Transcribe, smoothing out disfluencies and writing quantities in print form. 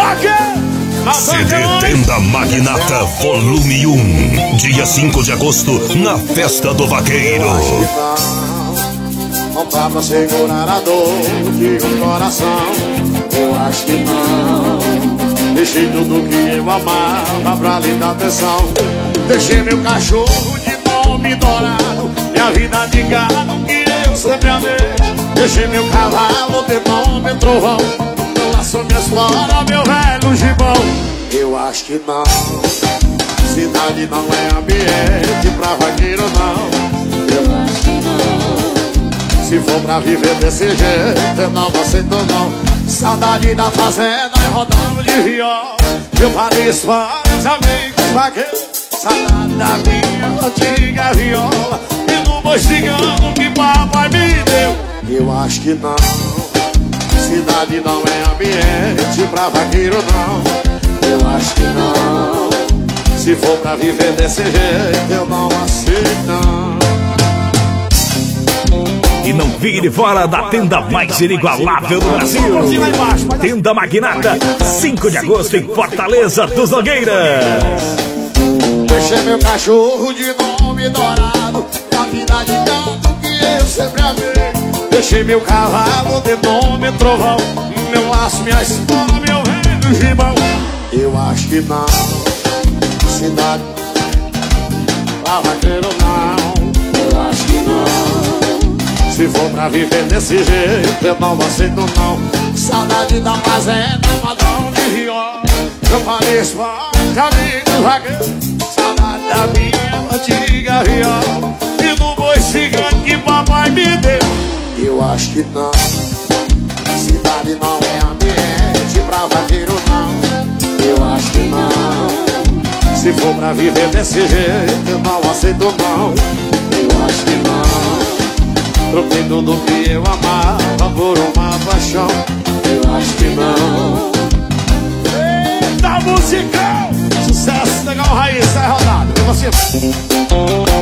CD Tenda Magnata Volume 1, dia 5 de agosto, na Festa do Vaqueiro. Não dá pra segurar a dor de um coração. Eu acho que não. Deixei tudo que eu amava pra lhe dar atenção. Deixei meu cachorro de nome dourado, minha vida de gado que eu sempre amei. Deixei meu cavalo de nome trovão, meu laço, minha flora, meu velho gibão. Eu acho que não. Cidade não é ambiente pra vaqueiro não. Eu acho que não. Se for pra viver desse jeito, eu não aceito não. Saudade da fazenda e rodando de viola. Eu pareço vários amigos vaqueiros. Saudade da minha antiga viola e do boi cigano que papai me deu. Eu acho que não. Cidade não é ambiente pra vaqueiro não. Eu acho que não. Se for pra viver desse jeito, eu não aceito não. E não vire fora da tenda mais inigualável do Brasil. Tenda Magnata, 5 de agosto em Fortaleza dos Nogueiras. Deixei meu cachorro de nome dourado, a vida de gato que eu sempre amei. Deixei meu cavalo de nome trovão, meu laço, minha espada, meu velho gibão. Eu acho que não. Cidade pra vaqueiro não. Eu acho que não. Se for pra viver desse jeito, eu não aceito não. Saudade da fazenda, padrão de viola. Eu pareço vários amigos vaqueiros. Saudade da minha antiga viola e do boi cigano que papai me deu. Eu acho que não. Cidade não é ambiente pra vaqueiro não. Eu acho que não. Se for pra viver desse jeito, eu não aceito não. Eu acho que não. Troquei tudo que eu amava por uma paixão. Eu acho que não. Eita, musical! Sucesso legal, raiz, é rodado. E você?